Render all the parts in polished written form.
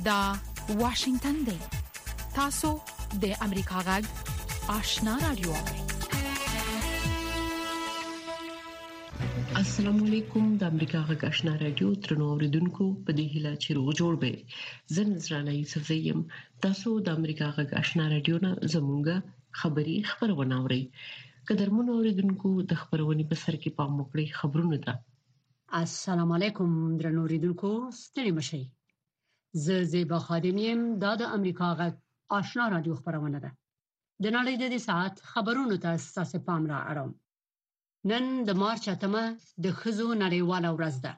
دا واشنگتن دی. تاسو د امریکا غږ آشنا رادیو. السلام علیکم. د امریکا غږ آشنا رادیو ترنو اوریدونکو په دې هیله چې روغ جوړ به. زه نذرانه یوسف زیم. تاسو د امریکا غږ آشنا رادیو نه زموږه خبری خبرونه اورئ. قدرمنو اوریدونکو د خبرونې په سر کې پام وکړئ. خبرونه ده. السلام علیکم درنو اوریدونکو، ستړي مشئ. زه زیبا خادمیم. دا د امریکا غږ آشنا رادیو خبرونه ده. د نړۍ د ساعت خبرونو ته تاسو پام را اړوم. نن د مارچ 8مه د ښځو نړیواله ورځ ده.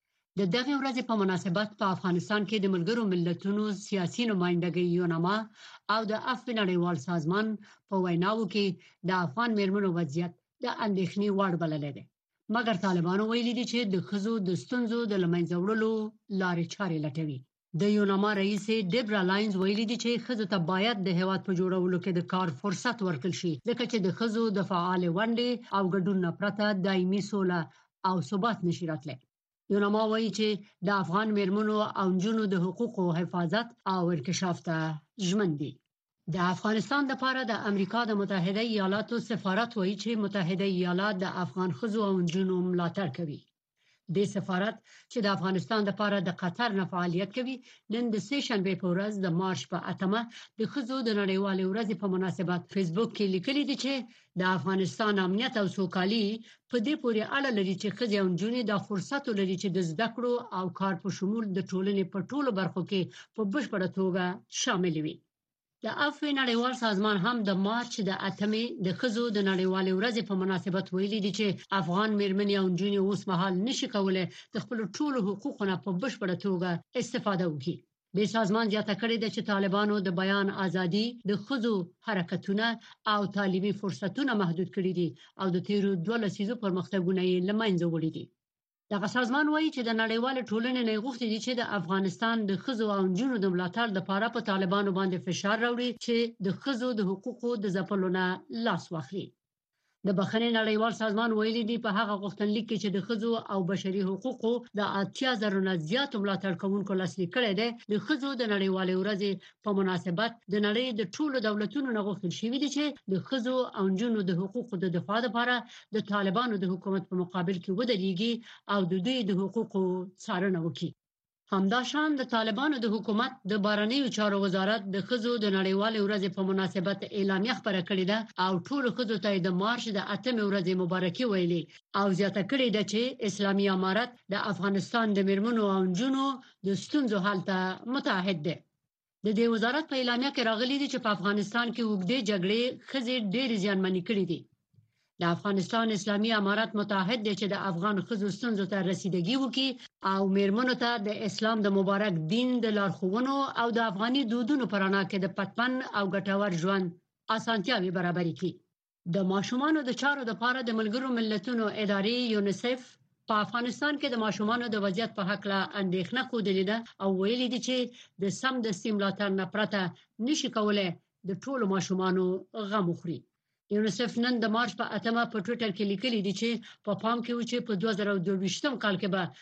د دغه ورځې په مناسبت په افغانستان کې د ملګرو ملتونو سیاسي نمائندګۍ یوناما او د عفو نړیوال سازمان په ویناوو کې د افغان میرمنو وضعیت د اندېښنې وړ بللی دی. مګر طالبانو ویلي دي چې د ښځو د ستونزو د له منځه وړلو لارې چارې لټوي. د یوناما رئیس ډیبرا لاینز ویلي دي چې ښځو ته باید د هیواد په جوړولو کې د کار فرصت ورکړل شي، ځکه چې د ښځو د فعال ونډې او ګډون نه پرته دایمي سوله او ثبات نشي راتلی. یوناما وایي چې د افغان میرمنو او نجونو د حقوقو حفاظت او انکشاف ته ژمن دي. د افغانستان لپاره د امریکا د متحده ایالاتو سفارت وایي چې متحده ایالات د افغان ښځو او نجونو ملاتړ کوي. د سفارت چې د افغانستان لپاره د قطر نه فعالیت کوي، نن د سه شنبه په ورځ د مارچ په 8مه د ښځو د نړیوالې ورځې په مناسبت فیسبوک کې لیکلي دي چې د افغانستان امنیت او سوکالي په دې پورې اړه لري چې ښځې او نجونې د فرصت لري چې د زده کړو او کار په شمول د ټولنې په ټولو برخو کې په بشپړه توګه شامل وي. د عفو نړیوال سازمان هم د مارچ د 8مې د ښځو د نړیوالې ورځې په مناسبت ویلي دي چې افغان میرمنې او نجونې اوس مهال نشي کولای د خپل ټولو حقوقو په بشپړه توګه استفاده وکړي. د سازمان زیاته کړې ده چې طالبانو د بیان ازادي، د ښځو حرکتونه او تعلیمي فرصتونه محدود کړي دي او د تیرو 2 لسیزو پرمختګونه یې له منځه وړي دي. دغه سازمان وایي چې د نړیوال ټولنې نه غوښتي دي چې د افغانستان د ښځو او نجونو د ملاتړ لپاره په طالبانو باندې فشار راوړي چې د ښځو د حقوقو د ځپلو نه لاس واخلي. د بخښنې نړیوال سازمان ویلي دی په هغه غوښتنلیک کې چې د ښځو او بشري حقوقو د 80,000 نه زیات ملاتړ کوونکو لاسلیک کړی دی. د ښځو د نړیوالې ورځې په مناسبت د نړۍ د ټولو دولتونو نه غوښتل شوی دی چې د ښځو او نجونو د حقوقو د دفاع لپاره د طالبانو د حکومت په مقابل کې ودرېږي او د دوی د حقوقو څارنه وکړي. همداشان د طالبانو د حکومت د بهرنیو چارو وزارت د ښځو د نړیوالې ورځې په مناسبت اعلامیه خبره کړې ده او ټول ښځو ته د مارچ د 8مې ورځې مبارکي ویلي او زیاته کړې ده چې اسلامي امارت د افغانستان د میرمنو او نجونو د ستونزو حل ته متعهد ده. د دې وزارت په اعلامیه کې راغلي دي چې په افغانستان کې اوږدې جګړې ښځې ډېر زیانمنې کړې دي. د افغانستان اسلامي امارت متعهد دی چې د افغان ښځو ستونزو ته رسیدګي وکړي او میرمنو ته د اسلام د مبارک دین د لارښوونو او د افغاني دودونو په رڼا کې د پټپن او ګټور ژوند اسانتیاوې برابرې کړي. د ماشومانو د چارو لپاره د ملګرو ملتونو ادارې یونیسف په افغانستان کې د ماشومانو د وضعیت په حق له اندېښنه ښودلې ده او ویلي دي چې د سمدستي ملاتړ نه پرته نشي کولای د ټولو ماشومانو غم وخوري. یونیسف نن د مارچ په 8مه په ټوئیټر کې لیکلي دي چې په پام کې و چې په 2022 کال کې به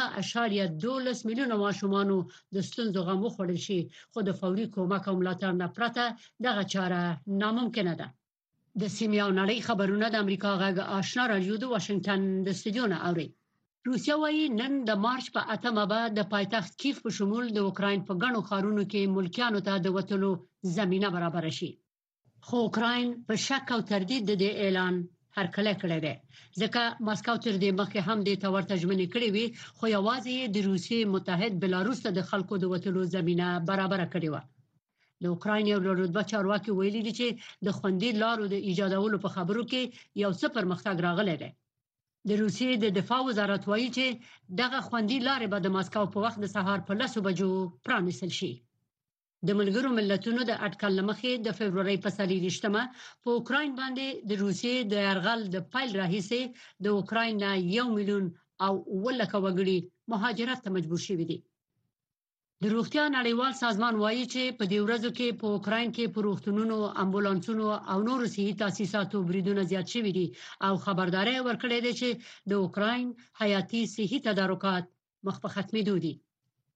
9.12 میلیونه ماشومانو د ستونزو غم وخوړل شي، خو د فوري کومک او ملاتړ نه پرته دغه چاره ناممکنه ده. د سیمې او نړۍ خبرونه د امریکا غږ آشنا رادیو د واشنگټن د استودیو نه اوري. روسیا وايي نن د مارچ په 8مه به د پایتخت کیف په شمول د اوکراین په ګڼو ښارونو کې ملکیانو ته د وټلو زمينه برابر شي. خو اوکراین په شک او تردید د دې اعلان هرکله کړی دی، ځکه ماسکو تر دې مخکې هم د تورته ژمنې کړې وي، خو یوازې د روسیې متحد بلاروس ته د خلکو د وټلو زمينه برابر کړې و. د اوکراین یو رتبه چارواکي ویلي دي چې د خوندي لارو د ایجادولو په خبرو کې یو څه پرمختګ راغلی دی. د روسیې د دفاع وزارت وایي چې دغه خوندي لارې به د ماسکو په وخت د سهار په 10 بجو پرانیستل شي. د ملګرو ملتونو د اټکل لمخې د فبرवरी په 23مه په اوکراین باندې د روسیې د يرغل د پیل راهیسې د اوکراین نه 1 میلیون او 1 لک وګړي مهاجرت ته مجبور شوي دي. د روغتیا نړیوال سازمان وایي چې په دې ورځو کې په اوکراین کې په روغتونونو، امبولانسونو او نورو صحي تاسیساتو بریدونه زیات شوي دي او خبرداري ورکړې ده چې د اوکراین حیاتي صحي تدارکات مخ په ختمېدو دي.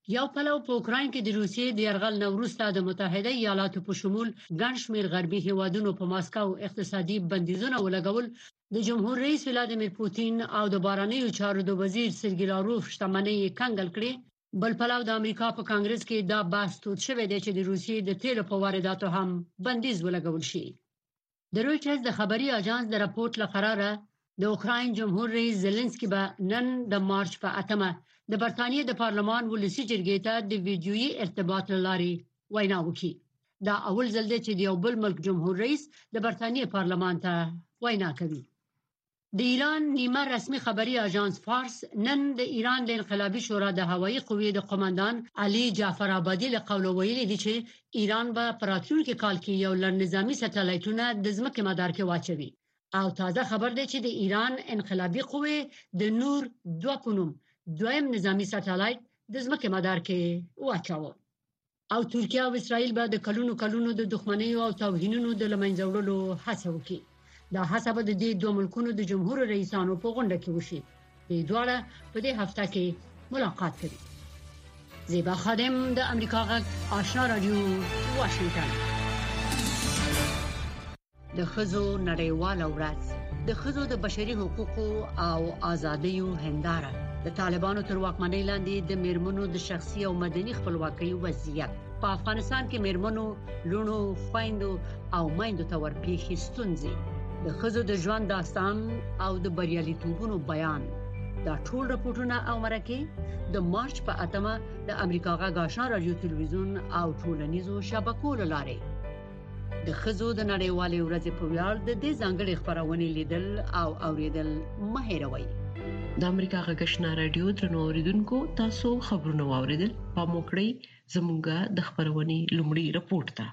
یو پلو په اوکراین کې د روسیې د یرغل نوروسته د متحده ایالاتو په شمول ګڼ شمېر غربي هیوادونو په ماسکو اقتصادي بندیزونه ولګول د جمهور رئیس ولادیمیر پوتین او د بهرنیو چارو د وزیر سرګی لاروف شتمنۍ کنګل کړې. بل پلو د امریکا په کانګرس کې دا بحث تود شوی دی چې د روسیې د تیلو په وارداتو هم بندیز ولګول شي. د رویټرز د خبري اژانس د راپورټ لپاره د اوکراین جمهور رئیس زيلنسکي به نن د مارچ په 8مه د برتانیې د پارلمان ولسی جرګې ته د ویډیويي ارتباط لاري وینا وکړي. دا اول ځل دی چې د یو بل ملک جمهور رئیس د برتانیې پارلمان ته وینا کوي. د ایران نیمه رسمي خبري اژانس فارس نن د ایران د انقلابي شورا د هوایي قوې د قوماندان علي جعفر آبادي له قول ویلي دی چې ایران به پراتلونکي کال کې یو لړ نظامی سټلایټونه د ځمکې مدار کې واچوي. او تازه خبر دی چې د ایران انقلابي قوې د نور 2 پونم دویم نظامی سټلایټ د ځمکې مدار کې واچاوه. او ترکیه او اسرائیل به د کلونو د دښمنۍ او توهینونو د لمنځه وړلو هڅه وکړي. دا هڅه به د دې دوه ملکونو د جمهور رئیسانو په غونډه کې وشي. د دواړه په دې هفته کې ملاقات کوي. زیبا خادم د امریکا غږ آشنا رادیو واشنگټن. د خزو نړیواله ورځ د خزو د بشري حقوقو او ازادیو هنداره د طالبانو تر واکمنۍ لاندې د میرمنو د شخصي او مدني خپلواکۍ وضعیت په افغانستان کې میرمنو لونو خويندو او مایندو ته ورپېښې ستونزې د خزو د ژوند داستان او د بریالیتوبونو بیان دا ټول راپورټونه او مرکه د مارچ په 8مه د امریکا غږ آشنا رادیو تلویزیون او ټولنیزو شبکو لاره د خزو د نړیوالې ورځې په ویاړ د دې ځانګړي خبرونه لیدل او اوریدل مه هېروئ. د امریکا غږ آشنا رادیو درنو اوریدونکو تاسو خبرونه واوریدل په موکړی زموږه د خبرونه لومړی رپورت ده.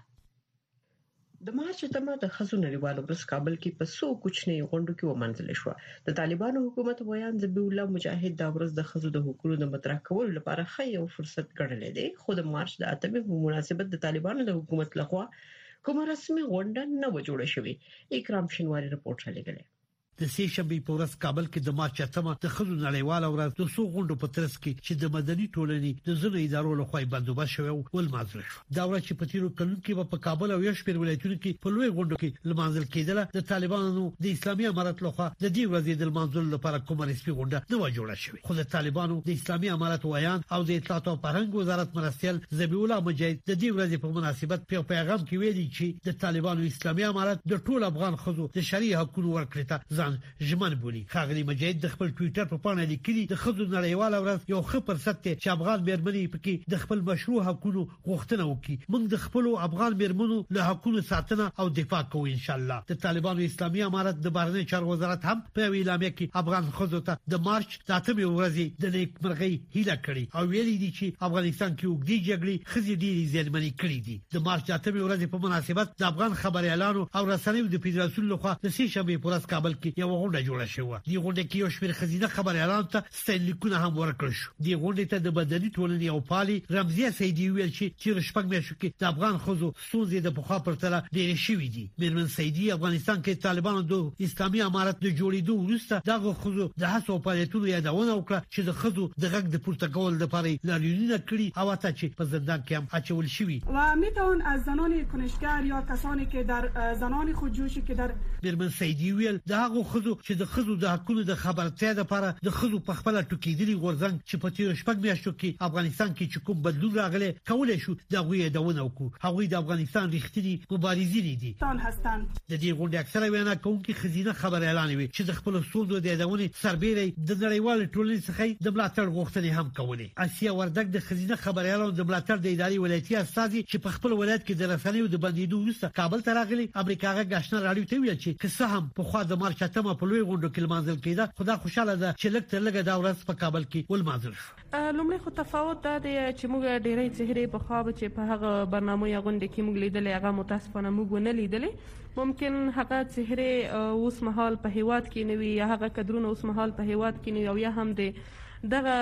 د مارچ تمه د خزو نړیوالو ورځ کابل کې په سو کوچنی غونډو کې ومنځل شو. د طالبانو حکومت ویان ذبیح الله مجاهد د ورځ د خزو د حقوقو د مطرح کولو لپاره ښه یو فرصت ګڼل دي. خو د مارچ د 8مې په مناسبت د طالبانو د حکومت لخوا کومه رسمي غونډه نه و جوړه شوې. اکرام شینواری رپورټ لګلې. د سې شنبې په ورځ کابل کې د مارچ 8مه د خزو نړیواله ورځ د څو غونډو په ترڅ کې چې د مدني ټولنې د ځینو ادارو له خوا بندوبست شوی ولمانځل شو. دا ورځ چې په تیرو کلونو کې په کابل او یو شمېر ولایتونو کې په لوی غونډو کې لمانځل کېدل. د طالبانو د اسلامي امارت لخوا د دې ورځې د لمانځلو لپاره کومه رسمي غونډه نه و جوړه شوې. خو د طالبانو د اسلامي امارت ویان او د اطلاعات او فرهنګ وزارت مرستيال ذبیح الله مجاهد د دې ورځې په مناسبت په پیغام کې ویلي چې د طالبانو اسلامي امارت د ټول افغان خزو د شرعي حقوقو ورکړې ته ځان ژمن خاغلی مجاهد د خپل ټوئیټر په پاڼه لیکلي د خزو نړیواله ورځ یو ښه فرصت دی چې افغان میرمنې پکې د خپل مشروع حقوقو غوښتنه وکړي. موږ د خپل افغان میرمنو له حقوقو ساتنه او دفاع کوو ان شاء الله. د طالبانو اسلامي امارت د بهرنی چارو وزارت هم په اعلامیه کې افغان خزو ته د مارچ 8مې ورځې د نیکمرغۍ هیله کړې او ویلي دي چې افغانستان کې وګړي جګړې خزي ډېری ځانمنې کړې دي. د مارچ 8مې ورځې په مناسبت د افغان خبري اعلان او رسنیو د فدراسیون لخوا د سې شنبې په ورځ کابل کې یو غونډه جوړه شوه. دی غونډه کې یو شمېر خزینه خبري اعلان ته ستنلیکونه هم ورکړل شو. دی غونډه ته د مدني ټولنې او پالي رمزیه سیدی ویل چې رشپک میاشو کې د افغان خزو سوزي د بخوا پرتله ډېر شوې دي. میرمن سیدی افغانستان کې طالبانو د اسلامي امارت د جوړېدو وروسته دغه خزو د هڅو فعالیتونو یادونه وکړه چې د خزو د غږ د پورته کول لپاره لاریونونه کړي او حتی چې په زندان کې هم اچول شوی و میتوان از زنان کنشگر یا کسانی که در زنان خودجوشی که در میرمن سیدی ویل دغه خزو چې د خزو د حقوقو د خبرتیا لپاره د خزو په خپل ټوکیدلي غورځنګ چې په تیر شپږ میاشتو کې افغانستان کې چې کوم بدلون راغلی کولای شو دغه یادونه وکړو. هغوی د افغانستان رښتینی مبارزین دي. تان هستند. د دې غونډې اکثره وینا کوونکي خزینه خبر اعلان وی چې د خپل سوندو د یادونې سربېره د نړیوال ټولنې څخه د ملاتړ غوښتنې هم کولې. اسیا وردګ د خزینه خبر اعلان د ملاتړ د اداري ولایتي استازي چې په خپل ولایت کې د رسنیو د بندیدو وروسته کابل ته راغلي امریکا غږ آشنا رادیو ته ویل چې که هم په خوا د مارچ 8مه په لوی غونډه کې لمانځل کېده خدا خوشاله ده چې لږ تر لږه دا ورځ په کابل کې ولمانځل شو. لومړی خو تفاوت دا دی چې موږ ډېرې چهرې په خوا چې په هغه برنامه یا غونډه کې موږ لیدلې هغه متاسفانه موږ نه لیدلې. ممکن هغه چهرې اوس مهال په هیواد کې نوي یا هغه کډرونه اوس مهال په هیواد کې نوي او یا هم د دغه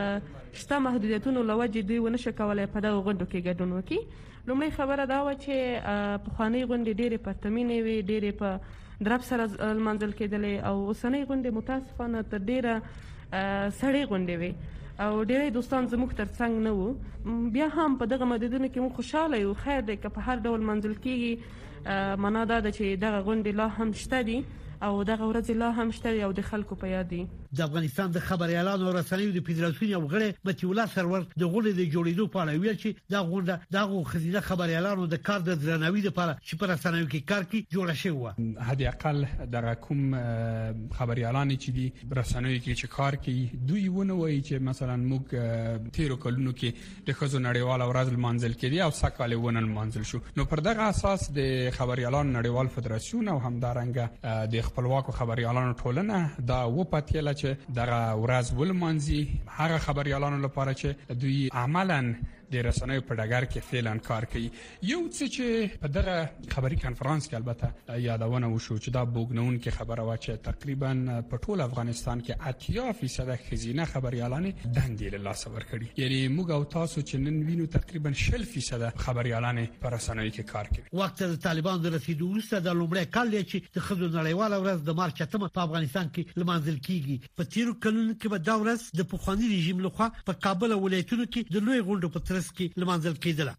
شته محدودیتونو لوجه دوی ونشي کولای په دغه غونډو کې ګډون وکړي. لومړی خبره دا و چې په خواني غونډې ډېرې پرتمینې وي ډېرې په درب سره منځل کېدلې او اوسنۍ غونډې متاسفانه تر ډېره سړې غونډې وي. او ډېری دوستان زموږ ترڅنګ نه وو. بیا هم په دغه مددونو کې موږ خوشاله یو. خیر دی که په هر ډول منزل کېږي، معنا دا ده چې دغه غونډې لا هم شته دي او دغه ورځ لا هم شته او د خلکو په یاد دي. د افغانستان د خبريالانو رسنیو د فدراسیون یو غړي متي الله سرور د غونډې د جوړېدو په اړه ویل چې دا غونډه دغه خزینه خبريالانو د کار د درناوي لپاره چې پر رسنیو کې کار کوي جوړه شوې و. حد اقل د کوم خبريالان چې دي رسنیو کې چې کار کوي دوی ونه وایي چې مثلا موږ تیرو کلونو کې د خزو نړیوال ورځ منځل کې دي او سکهاله ونن منځل شو. نو پر دغه اساس د خبريالانو نړیوال فدراسیون او همدارنګه د خپلواکو خبريالانو ټولنه دا وپاتله چې دغه ورځ ولمانځي هغه خبريالانو لپاره چې دوی عملاً د رسنیو په ډګر کې فعلاً کار کوي. یو څه چې په دغه خبري کانفرنس کې البته یادونه وشو چې دا بوګنون کې خبره وا چې تقریبا په ټول افغانستان کې 80% خزینه خبريالان دندې له لاس ورکړي. یعنی موږ او تاسو چې نن وینو تقریبا 60% خبريالان په رسنیو کې کار کوي. وخت د طالبان د رسیدو وروسته د لومړی کال چې د خزو نړیواله ورځ د مارچ 8 په افغانستان کې لمانځل کیږي. په تیرو کلونو کې به دا ورځ د پخوانی رژیم لخوا په کابل ولایتونو کې د لوی غونډو په کې لمانځل کېدله.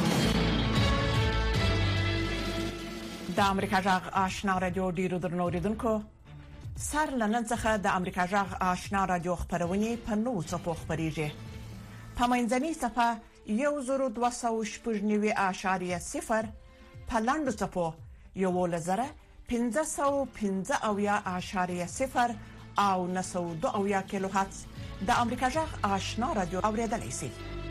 د امریکا جغ آشنا رادیو ډیرو درنوریدونکو سر لنن څخه د امریکا جغ آشنا رادیو خبرونه په نو څپو خبريږي. په منځني صفه 1290.0 په لاندو څپو 1515.0 او 902 کیلو هرتز د امریکا جغ آشنا رادیو اوریدلای شئ.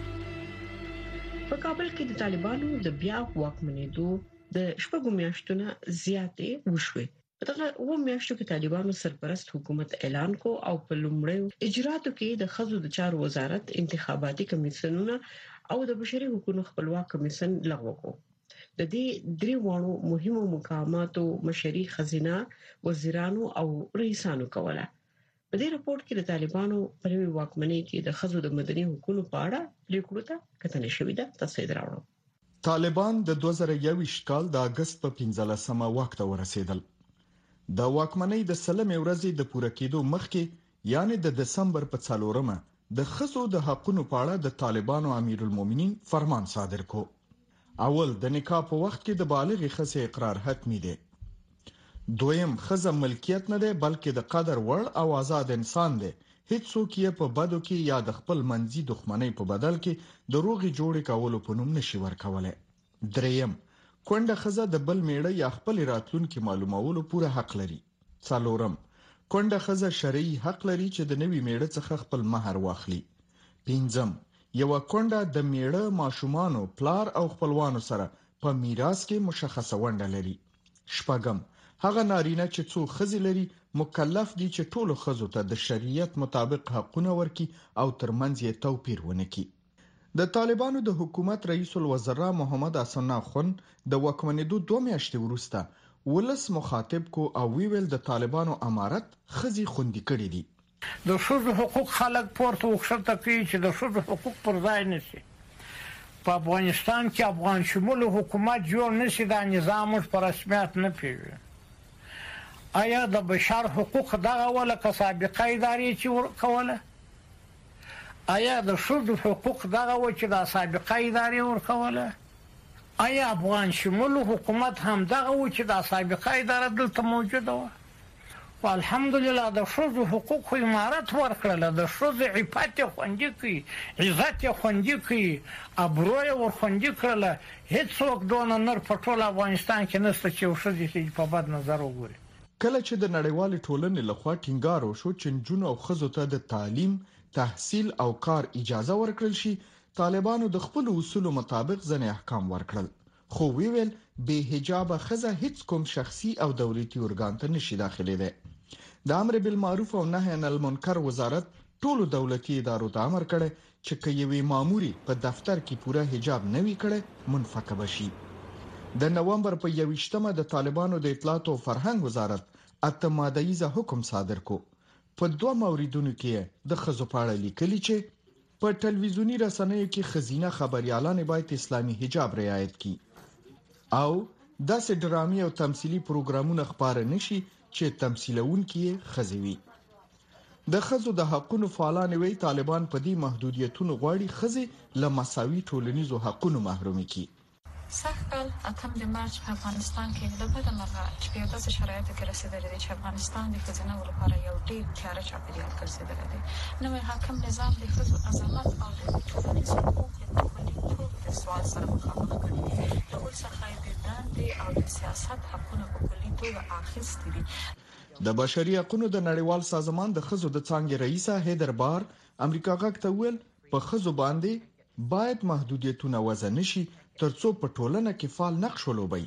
په کابل کې د طالبانو د بیا واکمنېدو د شپږو میاشتونو زیاتې وشوې. په دغه میاشتو کې طالبانو سرپرست حکومت اعلان کو او په لومړیو اجراتو کې د خزو د چارو وزارت انتخاباتي کمیسیونونه او د بشري حقوقو خپلواک کمیسیون لغوه کو. د دې درې وانو مهمو مقاماتو مشري خزینه وزیرانو او رئیسانو کوله. په دې راپور کې د طالبانو په نوي واکمنۍ کې د خزو د مدني حقوقو په اړه لیکلو ته کتنه شوې ده. تاسو دراوړو. طالبان د 2021 کال د اگست په 15مه وخت ورسېدل. د واکمنۍ د سلمې ورځې د پوره کېدو مخکې یعنی د دسمبر په 4مه د خزو د حقوقو په اړه د طالبانو امیر المؤمنین فرمان صادر کو. اول د نکاح په وخت کې د بالغ خزې اقرار حتمی دی. دویم خزه ملکیت نه دی بلکې د قدر وړ او آزاد انسان دی. هیڅ څوک یې په بدو کې یا د خپل منځي دښمنۍ په بدل کې د روغي جوړې کولو په نوم نشي ورکولای. دریم کونډه خزه د بل میړه یا خپل راتلونکو معلومولو پوره حق لري. څلورم کونډه خزه شرعي حق لري چې د نوي میړه څخه خپل مہر واخلي. پنځم یو کونډه د میړه ماشومانو پلار او خپلوانو سره په میراث کې مشخصه ونډه لري. شپږم هغه نارینه چې څو خزې لري مکلف دي چې ټولو خزو ته د شریعت مطابق حقونه ورکړي او ترمنځ یې توپیر ونه کړي. د طالبانو د حکومت رئیس الوزراء محمد حسن ناخون د واکمنېدو 2 میاشتې وروسته ولس مخاطب کو او ویل د طالبانو امارت خزي خوندي کړي دي. د شذ حقوق خلک پورته وکړه کوي چې د شذ حقوق پر ځای نشي. په افغانستان کې افغان شمول حکومت جوړ نشي دا نظام پر رسمیت نه پیژني. آیا د بشر حقوق دغه ولا سابقه ادارې چې ورکوله؟ آیا د شذ حقوق دغه و چې د سابقه ادارې ورکوله؟ آیا افغان شمول حکومت هم دغه و چې د سابقه اداره دلته موجوده و؟ والحمدلله د شذ حقوق امارت ورکړل. د شذ عفت خوندي کړي، عزت خوندي کړي، ابروی ور خوندي کړل. هیڅ څوک دونه نور په ټول افغانستان کې نشته چې شذ په بد نظر وګوري. کله چې د نړیوال ټولنې لخوا ټینګار وشو چې جنونو او خزو ته د تعلیم، تحصیل او کار اجازه ورکړل شي، طالبانو د خپل اصولو مطابق ځینې احکام ورکړل. خو ویل به حجاب خزه هیڅ کوم شخصي او دولتي ارګان ته نشي داخليده. د امر بالمعروف او نهي عن المنکر وزارت ټولو دولتي ادارو ته امر کړی چې کوي ماموري په دفتر کې پوره حجاب نه وی کړي منفقه بشي. د نومبر په 21مه د طالبانو د اطلاعات او فرهنګ وزارت اتمادایزه حکم صادر کو. په 2 موردونو کې د خزو په اړه لیکلي چې په ټلویزیونی رسنیو کې خزینه خبريالان باید اسلامي حجاب رعایت کړي او داسې ډرامي او تمثيلي پروګرامونه خبره نشي چې تمثيلونکي خزوي. د خزو د حقوقو فعالان وی طالبان په دې محدودیتونو غواړي خزي له مساوي ټولنیزو حقوقو محرومي کړي. سخت اتم د مارچ په افغانستان کې د بده مرغه چې په داسې شرایطو کې رسیدلی دی چې افغانستان د خزینه لپاره یو ډیر تیاره چاپیریال ګرځېدلی دی. نوې حاکم نظام د خزو عظمت او د ټولنیزو حقوقو په کلیتوب د سوال سره مخامخ کړي دي. له بل څخه د دندې او د سیاست حقونه په کلي توګه اخیستي دي. د بشري حقوقو د نړیوال سازمان د خزو د څانګې رئیسه هیدر بار امریکا غاک ته ویل په خزو باندې باید محدودیتونه وضع نشي ترڅو په ټولنه کې فعال نقش ولوبي.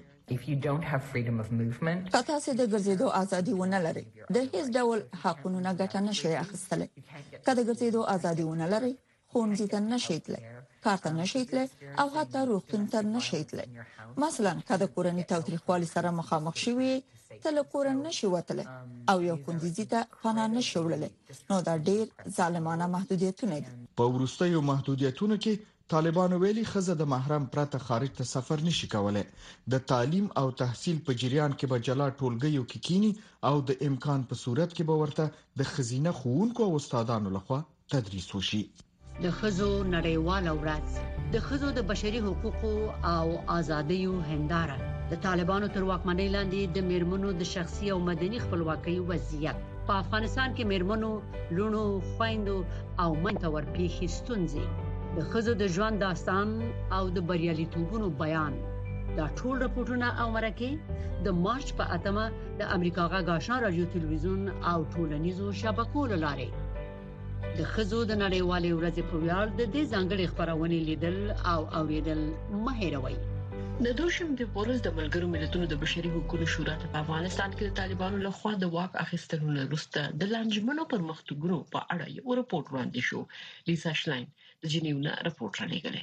کته سي د ګرځېدو ازادي ونه لري د هیڅ ډول حقوقو نه ګټه نشي اخیستل. کله ګرځېدو ازادي ونه لري خونځي ته نشي تللی کار ته نشي تللی او حتی روغتون ته نشي تللی. مثلا کله کورنۍ تاوتریخوالي سره مخامخ شوي تل کورن نشي وتل او یو خوندزي ته پناه نشي وړل نو دا ډیر ظالمانه محدودیتونه دي. په وروستیو محدودیتونو کې طالبانو ویلي خزه د محرم پرته خارج ته سفر نشي کولای. د تعلیم او تحصیل په جریان کې به جلا ټولګیو کې کینی او د امکان په صورت کې به ورته د خزینه خوونکو او استادانو لخوا تدریس وشي. د خزو نړیواله ورځ د خزو د بشري حقوقو او ازادیو هنداره د طالبانو تر واکمنۍ لاندې د میرمنو د شخصي او مدني خپلواکۍ وضعیت په افغانستان کې میرمنو لونو خويندو او منتور پیښې ستونزې د خزو د ژوند داستان او د بریالیتوبونو بیان دا ټول راپورټونه او مرکه د مارچ په اتمه د امریکا غا آشنا رادیو تلویزیون او ټولنیزو شبکو لاره د خزو د نړیوالې ورځې په ویاړ د دې ځانګړي خبرونه لیدل او اوریدل مهیروي. د دوشم د پورز د ملګرو ملتونو د بشري حقوقو شورا ته په افغانستان کې د طالبانو لخوا د واک اخیستلو وروسته د لانجمنو پرمختګونو په اړه یو راپور وړاندې شو. لیسا شلاین د جنیو نه راپور را لېږلی.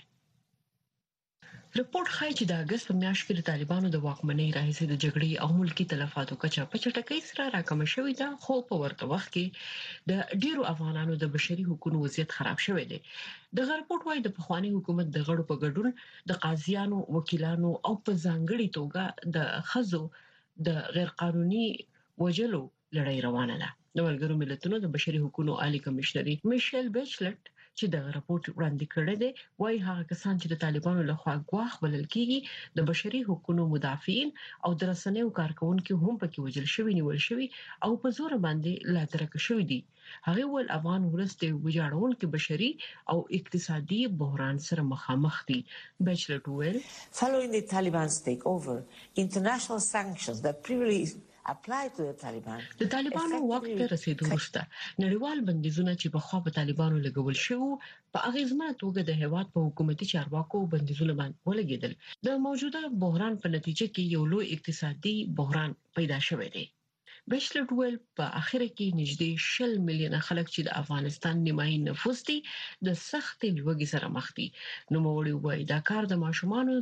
رپورت ښایي چې د اگست په میاشت کې د طالبانو د واکمنۍ راهیسې د جګړې او ملکی تلفاتو کچه په چټکۍ سره راکم شوې ده خو په ورته وخت کې د ډیرو افغانانو د بشري حقوقو وضعیت خراب شوی دی. د رپورت وايي د پخوانی حکومت د غړو په ګډون د قاضیانو وکیلانو او په ځانګړي توګه د خزو د غیر قانوني وجلو لړۍ روانه ده. د ملګرو ملتونو د بشري حقوقو عالی کمشنري میشل بیچلټ چې د راپورټ وړاندې کړی دی وايي هغه کسان چې د طالبانو لخوا ګواښ بلل کیږي د بشري حقوقو مدافعین او د رسنیو کارکونکو هم پکې وجل شوی نیول شوی او په زور باندې لا ترک شوی دي. هغه ول افغان ورسته وجاړون کې بشري او اقتصادي بحران سره مخامخ دي. بیچلټ ویل Following the Taliban's takeover, international sanctions that previously د طالبانو وخت ته رسیدو وروسته نړیوال بندیزونه چې په خوا په طالبانو لګول شو په اغیزمنه توګه د هیواد په حکومتي چارواکو بندیزونه باندې ولګیدل. د موجوده بحران په نتیجه کې یو لوی اقتصادي بحران پیدا شوی دی. بیچلټ ویل په اخر کې نږدې 10 میلیونه خلک چې د افغانستان نیمایي نفوس دي د سخت لوږې سره مخ دي. نو موړي وایي دا کار د ماشومانو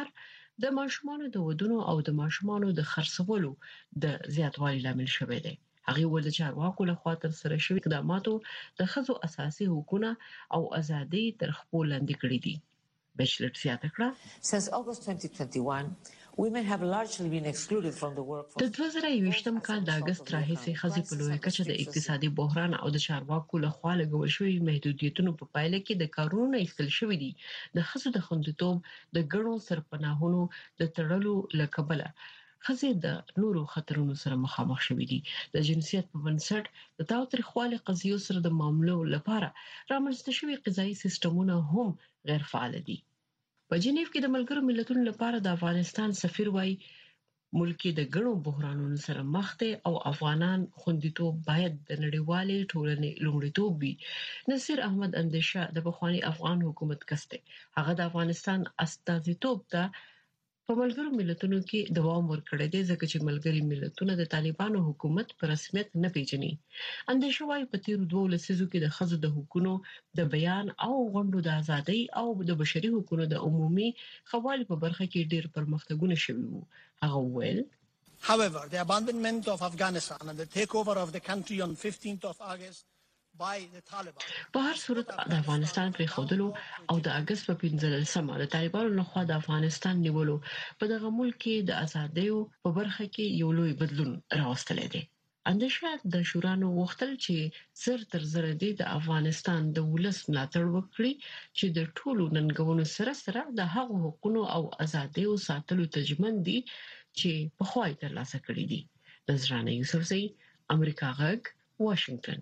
د ودونو او د ماشومانو د خرڅولو د زیاتوالي لامل شوی دی. هغه ول د چارواکو لخوا تر سره شوی اقداماتو د خزو اساسي حقوقونه او ازادي تر خپل لاندې کړی دي. بیچلټ زیاته کړه Since August 2021 women have largely been excluded from the workforce. د 2020م کال د اگست راهیسې خزي په لوی کچه د اقتصادي بحران او د چارواکو لخوا لګول شوی محدودیتونو په پایله کې د کارونو ایستل شوی دي. د خزو د خوندیتوب د ګڼو سرپناهونو د تړلو لکبله خزي د نورو خطرونو سره مخامخ شوې دي. د جنسیت په بنسټ د تاوتریخوالي قضیو سره د معاملو لپاره رامنځته شوی قضایي سیستمونه هم غیر فعال دي. په جنیو کې د ملګرو ملتونو لپاره د افغانستان سفیر وايي ملک د ګڼو بحرانونو سره مخ دي او افغانان خوندیتوب باید د نړیوالې ټولنې لومړیتوب وي. نصیر احمد اندیشه د بخوانی افغان حکومت کسته هغه د افغانستان استازیتوب ته په ملګرو ملتونو کې دوام ورکړی دی ځکه چې ملګري ملتونه د طالبانو حکومت په رسمیت نه پیژني. اندیشه وايي په تیر 2 لسیزو کې د خزو د حقوقو د بیان او غونډو د ازادۍ او د بشري حقوقو د عمومي خوالي په برخه کې ډېر پرمختګونه شوي وو. هغه ویل However, the abandonment of Afghanistan and the takeover of the country on 15th of August په هر صورت د افغانستان پر خودلو او د اگست په 15مه د طالبانو لخوا د افغانستان نیولو په دغه ملک کې د ازادۍ په برخه کې یو لوی بدلون راوستل دي. اندشات د شورانو وختل چې زر تر زر د افغانستان د ولس ملاتړ وکړي چې د ټولو ننګونو سره سره د هغو حقوقو او ازادیو ساتلو تضمین دي چې په خوای ترلاسه کړی دي. نذرانه یوسفزئی، امریکا غږ، واشنگټن.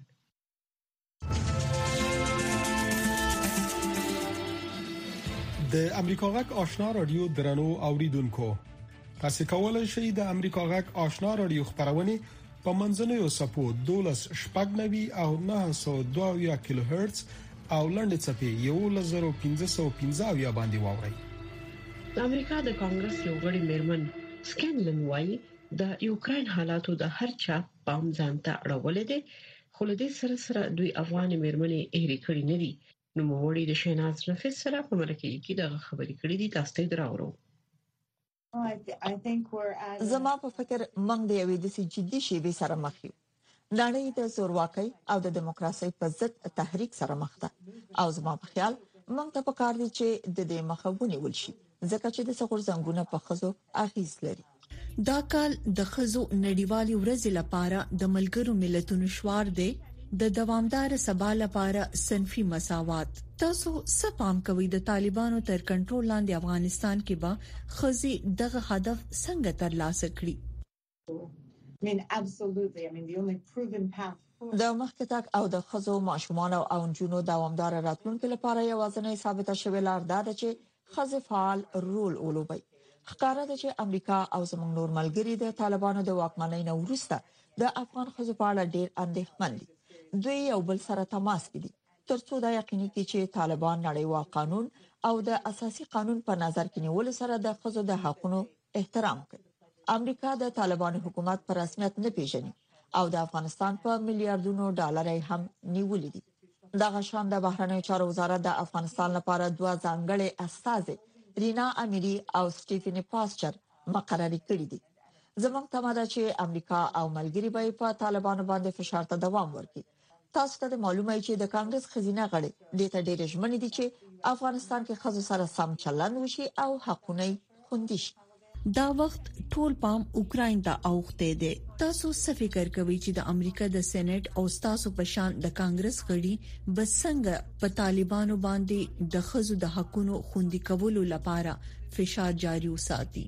د امریکا غږ آشنا رادیو درنو اوریدونکو، تاسو کولای شئ د امریکا غږ آشنا رادیو خبرونه په منځنوي سپو 12.9 او 902 کیلو هرتز او لنډ چپی 10515 باندې واورئ. د امریکا د کانګرس یو غړي میرمن سکینلن وایي د یوکرين حالاتو د هر چا پام ځانته اړولې دي، خو له دې سره سره دوی افغان میرمنې هېرې کړې نه دي. نو موړي د شیناز نفس سره په مرکه کې د خبرې کړې دي. تاسو ته دراوړو. زما په فکر موږ د یوې د جدي شیبې سره مخ یو. نړۍ د زورواکۍ او د دیموکراسي په ضد تحریک سره مخ ده او زما په خیال موږ ته پکار دي چې د دې مخاوني ولشي، ځکه چې د څخور زنګونه په خزو اغیز لري. دا کال د خزو نړیوالې ورځې لپاره د ملګرو ملتونو شوار دی د دوامدار سبا لپاره صنفي مساوات. تاسو څه پام کوئ د طالبانو تر کنټرول لاندې افغانستان کې به خزي دغه هدف څنګه ترلاسه کړي؟ د مخکې تک او د خزو ماشومان او انجونو دوامدار راتلونکو لپاره یوازینی ثابته شوې لار ده چې خزي فعال رول ولوبي. ښکارا ده چې امریکا او زموږ نور ملګري د طالبانو د واکمنۍ نه وروسته د افغان خزو په اړه ډېر اندېښمن دي. دوی یو بل سره تماس کې دي ترڅو دا یقیني کړي چې طالبان نړیوال قانون او د اساسي قانون په نظر کې نیول سره د خزو د حقوقو احترام کوي. امریکا د طالبانو حکومت پر رسمیت نه پیژني او د افغانستان په میلیارډونو ډالر هم نیولې دي. دغه شان د بهرنیو چارو وزارت د افغانستان لپاره دوه ځانګړي استازي رینا امیری او سټیفن پاسچر مقرري کړی دي. زموږ تماده چې امریکا او ملګری به په طالبانو باندې فشار ته دوام ورکړي. تاسو ته معلومه چې د کانګرس خزینه غړي د ته ډېر ژمنې دي چې افغانستان کې خزو سره سم چلند وشي او حقونه خوندي شي. دا وخت ټول پام اوکراین ته اوخته دي. تاسو څه فکر کوئ چې د امریکا د سېنات او تاسو په شان د کانګرس غړي به څنګه په طالبانو باندې د خزو د حقونو خوندي کولو لپاره فشار جاري وساتي؟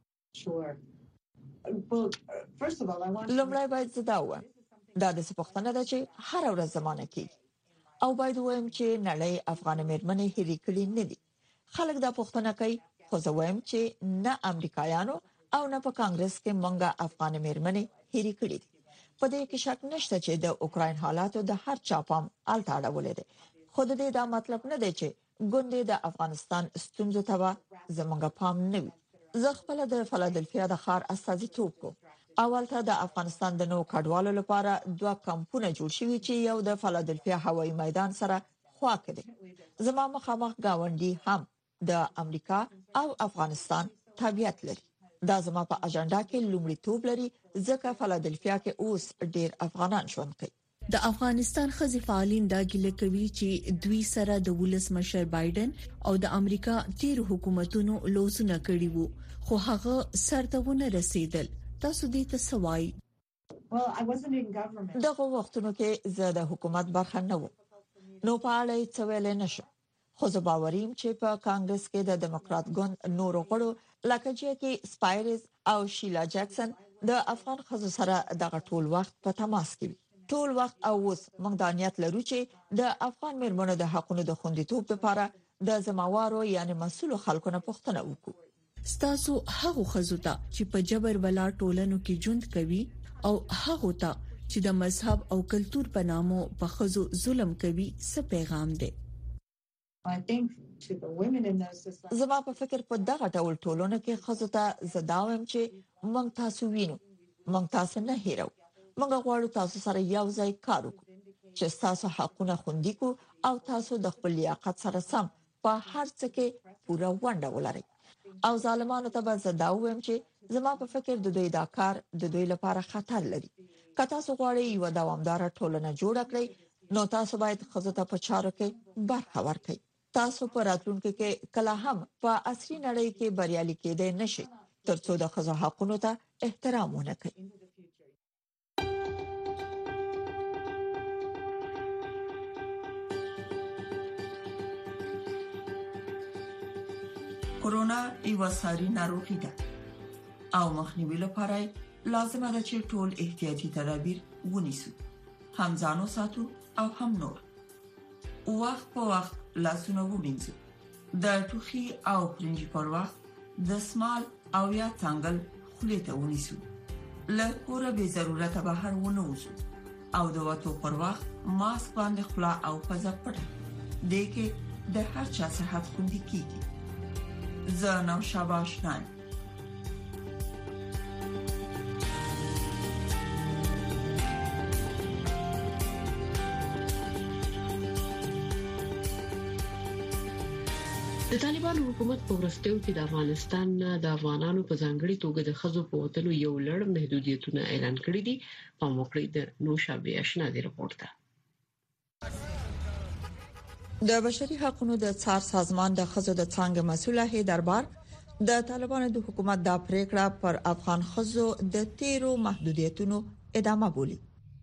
لومړی باید زده و دا د سپښتنه ده چې هر ورځ زمانه کې او باید وایم چې نړۍ افغان مېرمنې هېرې کړې نه دي. خلک دا پوښتنه کوي، خو زه وایم چې نه امریکایانو او نه په کانګرس کې مونږه افغان مېرمنې هېرې کړې دي. په دې کې شک نشته چې د اوکراین حالاتو د هر چا پام الته اړولې دي. خو د دې دا مطلب نه دی چې ګوندې د افغانستان ستونزو ته زمونږ پام نه وي. زه خپل د فلادلفیا د ښار استازیتوب کوم. اولته د افغانستان د نو کډوالو لپاره دوه کمپونه جوړ شوي چې یو د فلادلفیا هوایي میدان سره خوا کې دي. زما مخامخ گاونډي هم د امریکا او افغانستان تابعیت لري. دا زما په اجنډا کې لومړیتوب لري ځکه فلادلفیا کې اوس ډېر افغانان ژوند کوي. د افغانستان خزي فعالین دا ګیله کوي چې دوی سره د ولس مشر بایدن او د امریکا تیر حکومتونو لوزونه کړي وو، خو هغه سرتهونه رسیدل. تاسو دې ته سوای؟ دغه وختونو کې زه د حکومت برخه نه وم، نو په اړه څه ویل نشم. خو زه باوریم چې په کانګرس کې د دیموکرات ګوند نور غړو لکه جیکی سپایرز او شیلا جکسن د افغان خزو سره دغه ټول وخت په تماس کې وي. ټول وخت او اوس موږ د نیت لرو چې د افغان مېرمنو د حقوقو د خوندیتوب لپاره د زموارو یعنی مسؤل خلکو نه پوښتنه وکړو. ستاسو هغه خزو ته چې په جبر ولا ټولنو کې ژوند کوي او هغه ته چې د مذهب او کلچر په نامو په خزو ظلم کوي څه پیغام دی؟ زما په فکر په دغه ډول ټولنه کې خزو ته زداوم چې موږ تاسو وینو، موږ تاسو نه هیرو. موږ غواړو تاسو سره یو ځای کار وکړو چې تاسو حقونه خوندي کو او تاسو د خپل لیاقت سره سم په هر څه کې پوره ونډه ولرئ. او ظالمانو ته به زداوم چې زما په فکر د دوی دا کار د دوی لپاره خطر لري. که تاسو غواړئ یو دوامدار ټولنه جوړ کړئ نو تاسو باید خزو ته په چارو کې برخه ورکړئ. تاسو په راتلونکي کې کله هم په عصري نړۍ کې بریالي کېدئ نشئ ترڅو د خزو حقوقو ته احترام ونه کړئ. کورونا یو ساري ناروغي ده او مخنیوي لپاره لازمه ده چې ټول احتیاطي تدابیر ونیسو، هم ځانو ساتو او هم نور. وخت په وخت لاسونه ومینځو، د ټوخي او پرنجي پر وخت دستمال او یا څنګل خولې ته ونیسو. له کوره به ضرورت بهر ونه وځو او د وټو پر وخت ماسک باندې خلا او پزه پټه دې کې د هر چا صحت خوندي کیږي. زه نو شاباش نایم. د طالبانو حکومت په ورستیو کې د افغانستان د افغانانو په ځانګړي توګه د خزو په وتلو یو لړ محدودیتونه اعلان کړي دي. په موقع د نوشابه آشنا دی رپورټ ده. د بشري حقوقو د څار سازمان د خزو د څنګه مسؤل هیدربار د طالبانو د حکومت د پریکړه پر افغان خزو د 13 محدودیتونو ادامه بولي.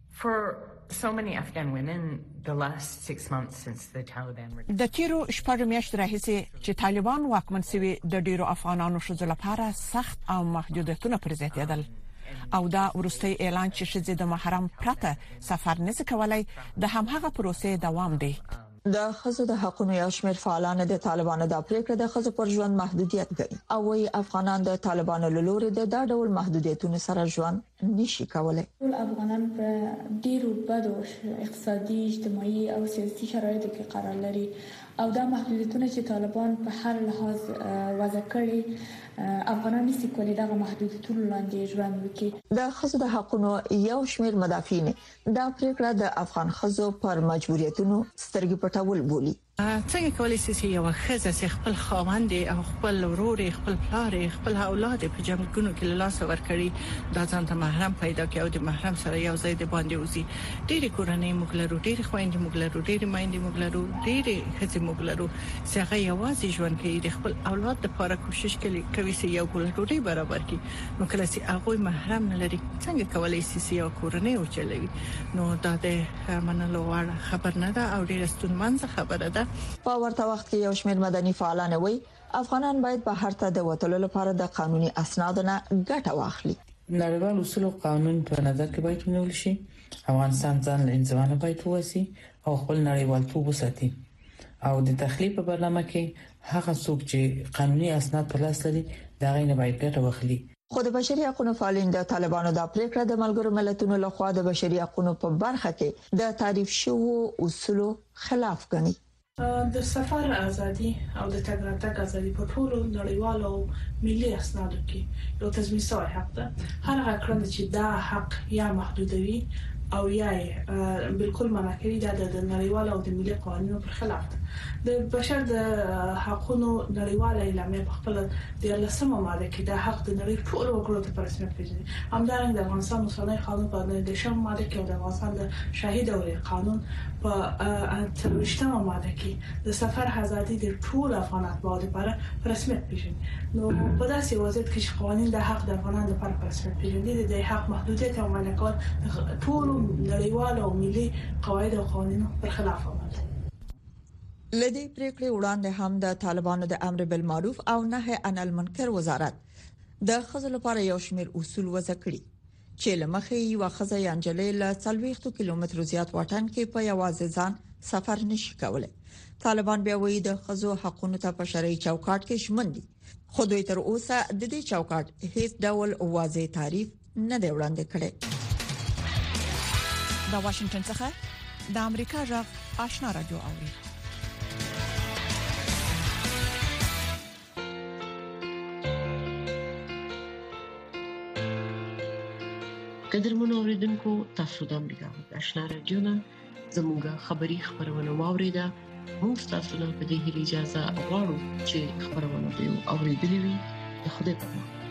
So many Afghan women the last 6 months since the Taliban د تیرو شپږ میاشتې راهیسې چې طالبان واکمن شوي د ډیرو افغانانو شذ لپاره سخت او محدودیتونه پر زیاتېدل او دا ورستي اعلان چې شذ د محرم پرته سفر نه کولای د همغه پروسې دوام دی. د خزو د حقوقو یو شمېر فعالان د طالبانو د پریکړه د خزو پر ژوند محدودیت کوي او وايي افغانان د طالبانو له لوري د دا ډول محدودیتونو سره ژوند نشي کولای. ټول افغانان په ډیرو بدو اقتصادي، اجتماعي او سیاسي شرایطو کې قرار لري او دا محدودیتونه چې طالبان په هر لحاظ وضع کړي افغانان نشي کولای دغه محدودیتونو لاندې ژوند وکړي. د خزو د حقوقو یو شمېر مدافعین دا پریکړه د افغان خزو پر مجبوریتونو سترګې پټول بولي. څنګه کولای شي یو خزه خپل خاوند او خپل ورور خپل پلار خپل اولاد په جمعګونو کې لاس ورکړي دا ځان ته محرم پیدا کوي او د محرم سره یو ځای د باندې وزي. ډېری کورنۍ مغلرو، ډېری خويندې مغلرو، ډېری مایندې مغلرو، ډېری خزه مغلرو څنګه یوازې ژوند کوي د خپل اولاد لپاره کوشش کوي چې یو ګولټوټي برابر کړي. نو کله چې هغه محرم نه لري څنګه کولای شي یو کورنۍ وچلوي؟ نو دا د منلو وړ خبر نه ده او ډېر ستونزمن خبره ده. په ورته وخت کې یو شمېر مدني فعالان وایي افغانان باید بهر ته د وټلو لپاره د قانوني اسنادو نه ګټه واخلي. نړیوال اصول او قانون په نظر کې باید ونیول شي. افغانستان ځان له انځوانه باید ووسی او خپل نړیوالتوب وساتي او د تخلیق په برنامه کې هغه څوک چې قانوني اسناد په لاس لري دا غي نه باید ګټه واخلي. خو د بشري حقوقو فعالین د طالبانو د پریکړه د ملګرو ملتونو لخوا د بشري حقوقو په برخه کې د تعریف شوو اصولو خلاف ګڼي. د سفر ازادي او د تګ راتګ ازادي په ټولو نړیوالو او ملي اسنادو کې یو تضمین شوی حق ده. هر هغه کړنه چې دا حق یا محدودوي او یا بالکل منع کړي دا د نړیوالو او د ملي قوانینو پر خلاف ده. د بشر د حقوقو نړیواله اعلامیه په خپل د 13مه ماده کې د حق د نړۍ ټول وګړو ته په رسمیت پیژني. همدارنګه د افغانستان اوسنی قانون په 13مه ماده کې او د افغانستان د شاهي دورې قانون په 23مه ماده کې د سفر ازادي د ټول افغانانو لپاره په رسمیت پیژني. نو په داسې وضعیت کې چې قوانين د حق د افغانانو لپاره په رسمیت پیژني د حق محدودیت او منع کول ټول نړیوال او ملي قواعد او قوانینو پر خلاف عمل دی. لدی پریکړې وړاندې هم د طالبانو د امر بالمعروف او نهي عن المنکر وزارت د خزو لپاره یو شمېر اصول وضع کړي چې لمخې یو خزه یانجلې له 40 کیلومترو زیات واټن کې په یوازې ځان سفر نشي کولای. طالبان بیا وایي د خزو حقوقو ته په شرعي چوکاټ کې شمن دي. خو دوی تر اوسه د دې چوکاټ هیڅ ډول واضح تعریف نه دی وړاندې کړی. د واشنگټن څخه د امریکا غږ آشنا رادیو اوري. قدرمنو اوریدونکو تاسو د امریکا غږ آشنا رادیو نه زموږه خبری خبرونه واوریده. موږ تاسو ته په دې اجازه غواړو چې خبرونه به اوریدلې وي. خدای په امان.